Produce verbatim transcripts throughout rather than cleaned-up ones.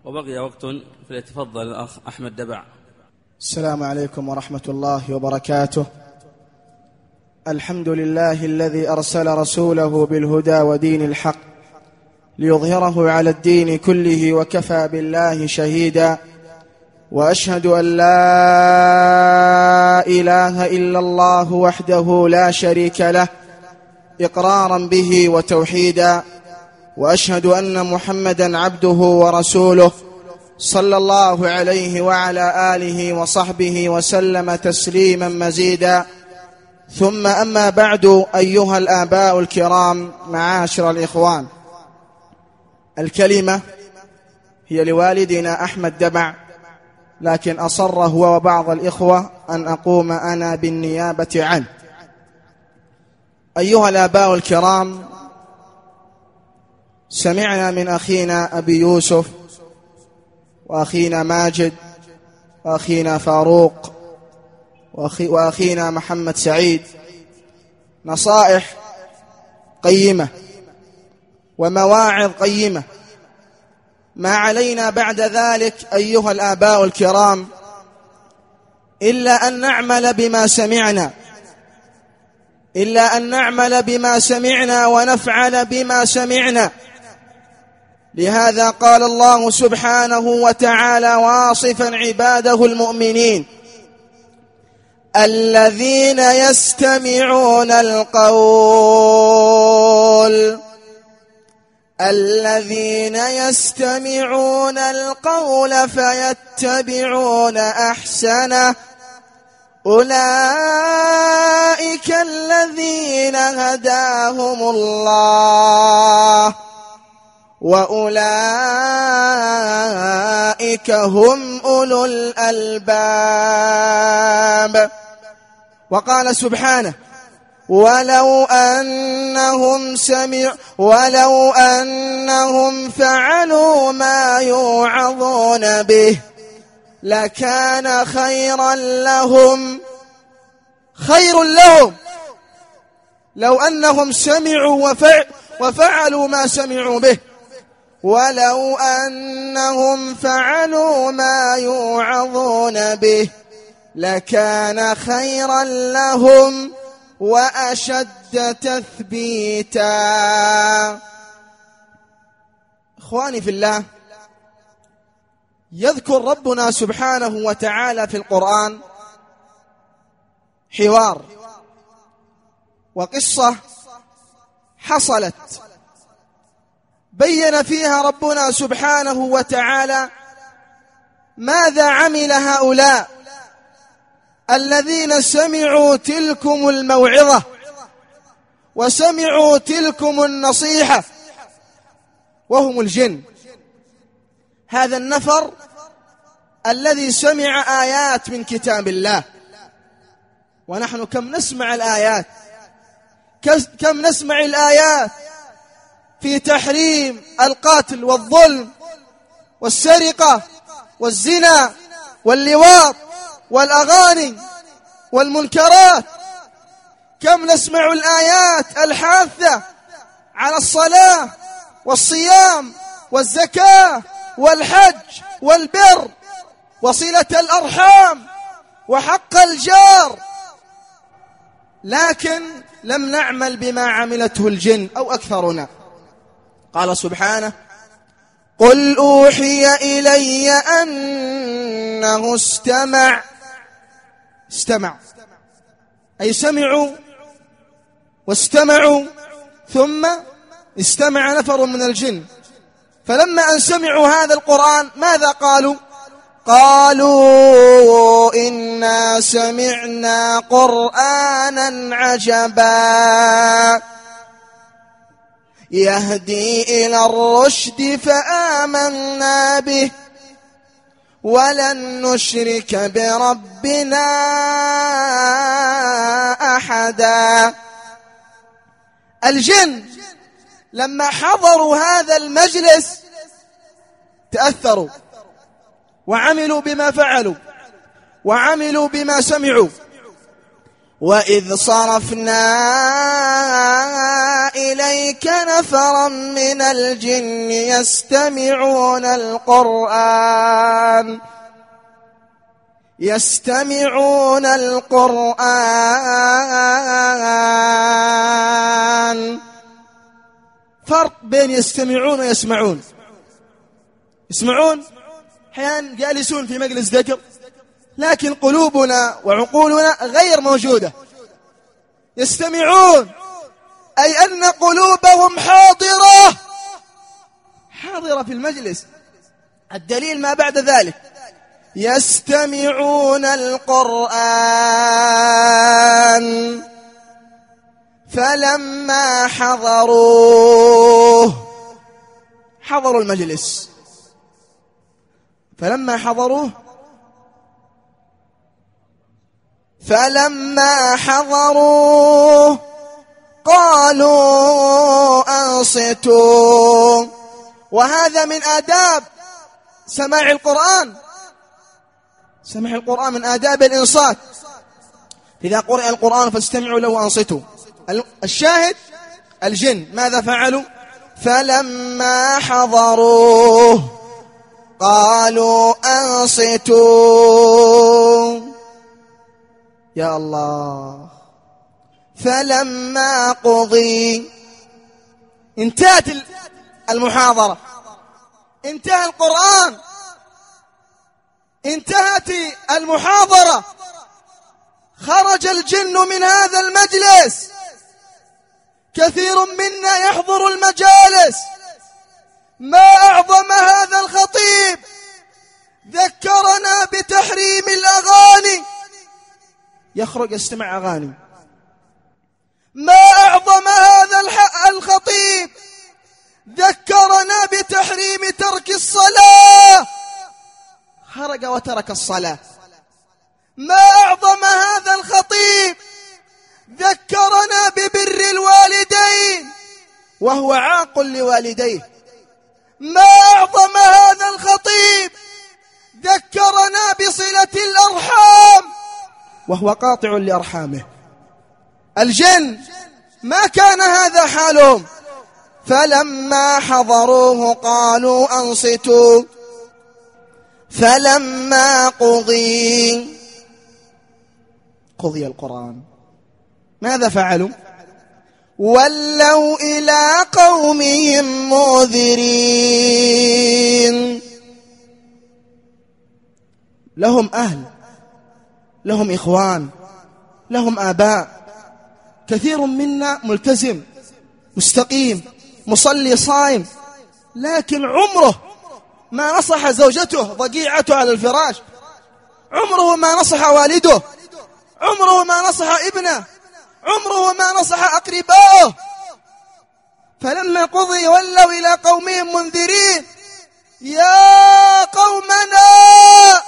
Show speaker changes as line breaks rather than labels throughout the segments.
وبقي وقت فليتفضل الأخ أحمد دبع.
السلام عليكم ورحمة الله وبركاته. الحمد لله الذي أرسل رسوله بالهدى ودين الحق ليظهره على الدين كله وكفى بالله شهيدا، وأشهد أن لا إله إلا الله وحده لا شريك له إقرارا به وتوحيدا، وأشهد أن محمدا عبده ورسوله صلى الله عليه وعلى آله وصحبه وسلم تسليما مزيدا. ثم أما بعد، أيها الآباء الكرام معاشر الإخوان، الكلمة هي لوالدنا أحمد دبع، لكن أصر هو وبعض الإخوة أن أقوم أنا بالنيابة عنه. أيها الآباء الكرام، سمعنا من أخينا أبي يوسف وأخينا ماجد وأخينا فاروق وأخي وأخينا محمد سعيد نصائح قيمة ومواعظ قيمة. ما علينا بعد ذلك أيها الآباء الكرام إلا أن نعمل بما سمعنا إلا أن نعمل بما سمعنا ونفعل بما سمعنا. لهذا قال الله سبحانه وتعالى واصفا عباده المؤمنين: الذين يستمعون القول الذين يستمعون القول فيتبعون أحسنه أولئك الذين هداهم الله وأولئك هم أولو الألباب. وقال سبحانه: ولو أنهم سمعوا ولو أنهم فعلوا ما يوعظون به لكان خيرا لهم خير لهم لو أنهم سمعوا وفع وفعلوا ما سمعوا به ولو أنهم فعلوا ما يوعظون به لكان خيرا لهم وأشد تثبيتا. إخواني في الله، يذكر ربنا سبحانه وتعالى في القرآن حوار وقصة حصلت بين فيها ربنا سبحانه وتعالى ماذا عمل هؤلاء الذين سمعوا تلكم الموعظة وسمعوا تلكم النصيحة، وهم الجن. هذا النفر الذي سمع آيات من كتاب الله، ونحن كم نسمع الآيات كم نسمع الآيات في تحريم القتل والظلم والسرقة والزنا واللواط والأغاني والمنكرات. كم نسمع الآيات الحاثة على الصلاة والصيام والزكاة والحج والبر وصلة الأرحام وحق الجار، لكن لم نعمل بما عملته الجن أو أكثرنا. قال سبحانه: قل أوحي إلي أنه استمع استمع أي سمعوا واستمعوا، ثم استمع نفر من الجن، فلما أن سمعوا هذا القرآن ماذا قالوا؟ قالوا إنا سمعنا قرآنا عجبا يهدي إلى الرشد فآمنا به ولن نشرك بربنا أحدا. الجن لما حضروا هذا المجلس تأثروا وعملوا بما فعلوا وعملوا بما سمعوا. وإذ صرفنا إليك نفرا من الجن يستمعون القرآن يستمعون القرآن. فرق بين يستمعون ويسمعون. يسمعون أحيانا جالسون في مجلس ذكر، لكن قلوبنا وعقولنا غير موجودة. يستمعون أي أن قلوبهم حاضرة حاضرة في المجلس. الدليل ما بعد ذلك: يستمعون القرآن فلما حضروه حضروا المجلس فلما حضروه فلما حضروه قالوا أنصتوا. وهذا من آداب سماع القرآن. سماع القرآن من آداب الإنصات. إذا قرأ القرآن فاستمعوا له وأنصتوا. الشاهد: الجن ماذا فعلوا؟ فلما حضروه قالوا أنصتوا. يا الله. فلما قضي انتهت المحاضرة، انتهى القرآن، انتهت المحاضرة، خرج الجن من هذا المجلس. كثير منا يحضر المجالس، ما أعظم هذا الخطيب، ذكرنا بتحريم الأغاني، يخرج يستمع أغاني. ما أعظم هذا الخطيب، ذكرنا بتحريم ترك الصلاة، خرج وترك الصلاة. ما أعظم هذا الخطيب، ذكرنا ببر الوالدين وهو عاق لوالديه. ما أعظم هذا الخطيب، ذكرنا بصلة الأرحام وهو قاطع لأرحامه. الجن ما كان هذا حالهم. فلما حضروه قالوا أنصتوا فلما قضي قضي القرآن ماذا فعلوا؟ ولوا إلى قومهم منذرين. لهم أهل، لهم إخوان، لهم آباء. كثير منا ملتزم مستقيم مصلي صائم، لكن عمره ما نصح زوجته ضجيعته على الفراش، عمره ما نصح والده، عمره ما نصح ابنه، عمره ما نصح أقربائه. فلما قضي ولوا إلى قومهم منذرين. يا قومنا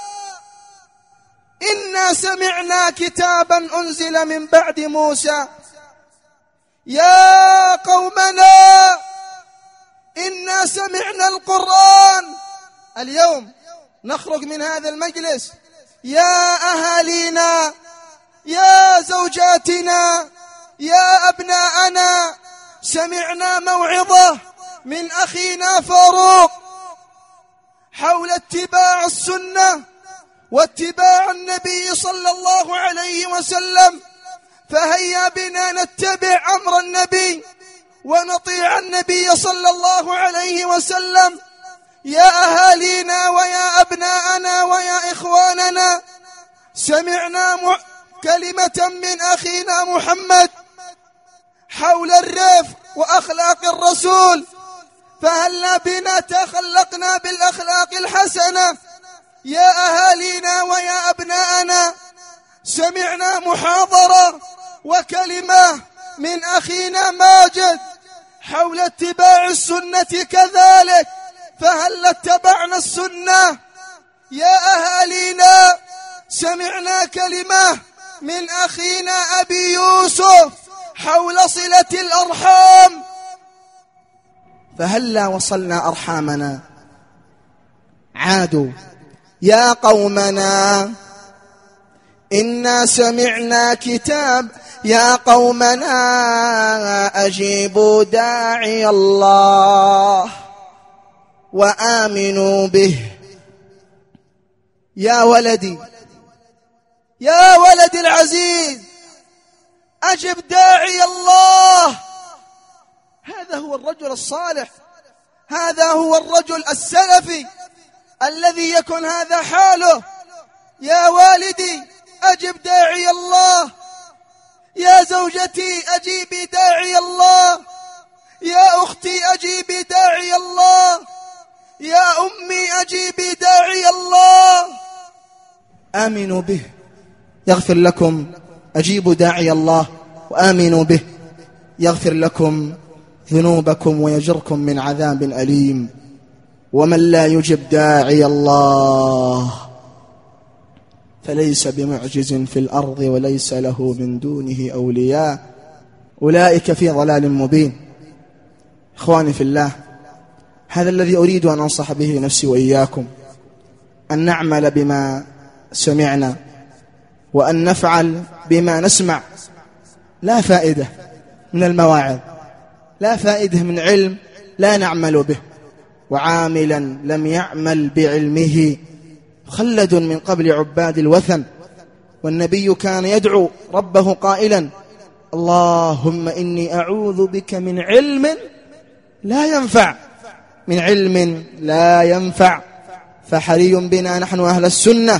إنا سمعنا كتابا أنزل من بعد موسى. يا قومنا إنا سمعنا القرآن. اليوم نخرج من هذا المجلس، يا أهالينا، يا زوجاتنا، يا أبناءنا، سمعنا موعظة من أخينا فاروق حول اتباع السنة واتباع النبي صلى الله عليه وسلم، فهيا بنا نتبع أمر النبي ونطيع النبي صلى الله عليه وسلم. يا أهالينا ويا أبناءنا ويا إخواننا، سمعنا م... كلمة من أخينا محمد حول الرفق وأخلاق الرسول، فهلا بنا تخلقنا بالأخلاق الحسنة. يا أهالينا ويا أبناءنا، سمعنا محاضرة وكلمة من أخينا ماجد حول اتباع السنة كذلك، فهل اتبعنا السنة؟ يا أهالينا، سمعنا كلمة من أخينا أبي يوسف حول صلة الأرحام، فهلا وصلنا أرحامنا؟ عادوا. يا قومنا إنا سمعنا كتاب يا قومنا أجيبوا داعي الله وآمنوا به. يا ولدي، يا ولدي العزيز، أجب داعي الله. هذا هو الرجل الصالح، هذا هو الرجل السلفي الذي يكون هذا حاله. يا والدي أجب داعي الله، يا زوجتي أجيبي داعي الله، يا أختي أجيبي داعي الله، يا أمي أجيبي داعي الله. آمنوا به يغفر لكم، أجيبوا داعي الله وآمنوا به يغفر لكم ذنوبكم ويجركم من عذاب أليم. ومن لا يجب داعي الله فليس بمعجز في الأرض وليس له من دونه أولياء أولئك في ضلال مبين. إخواني في الله، هذا الذي أريد أن أنصح به نفسي وإياكم، أن نعمل بما سمعنا وأن نفعل بما نسمع. لا فائدة من المواعظ، لا فائدة من علم لا نعمل به. وعاملا لم يعمل بعلمه خلد من قبل عباد الوثن. والنبي كان يدعو ربه قائلا: اللهم إني أعوذ بك من علم لا ينفع، من علم لا ينفع. فحري بنا نحن أهل السنة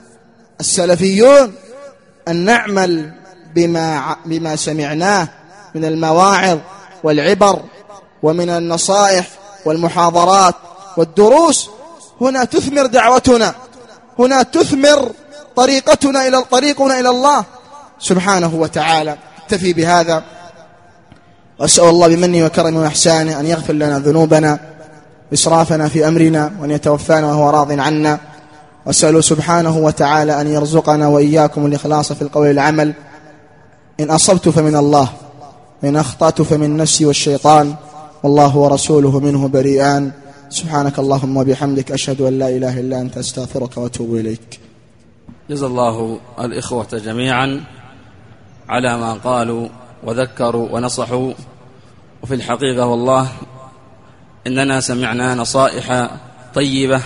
السلفيون أن نعمل بما, بما سمعناه من المواعظ والعبر ومن النصائح والمحاضرات والدروس. هنا تثمر دعوتنا، هنا تثمر طريقتنا إلى طريقنا إلى الله سبحانه وتعالى. اكتفي بهذا، وأسأل الله بمنه وكرمه وإحسانه أن يغفر لنا ذنوبنا إسرافنا في أمرنا، وأن يتوفانا وهو راض عنا. وأسأل سبحانه وتعالى أن يرزقنا وإياكم الإخلاص في القول والعمل. إن أصبت فمن الله، وإن أخطأت فمن نفسي والشيطان، والله ورسوله منه بريئان. سبحانك اللهم وبحمدك، أشهد أن لا إله إلا أنت، أستغفرك وأتوب إليك.
جزا الله الإخوة جميعا على ما قالوا وذكروا ونصحوا. وفي الحقيقة والله إننا سمعنا نصائح طيبة،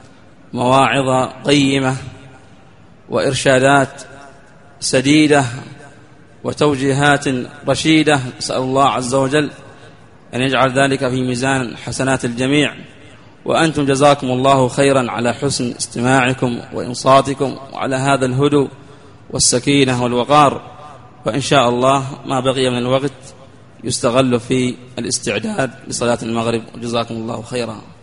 مواعظ قيمة، وإرشادات سديدة، وتوجيهات رشيدة. نسأل الله عز وجل أن يجعل ذلك في ميزان حسنات الجميع. وأنتم جزاكم الله خيرا على حسن استماعكم وإنصاتكم، وعلى هذا الهدوء والسكينة والوقار. وإن شاء الله ما بقي من الوقت يستغل في الاستعداد لصلاة المغرب. وجزاكم الله خيرا.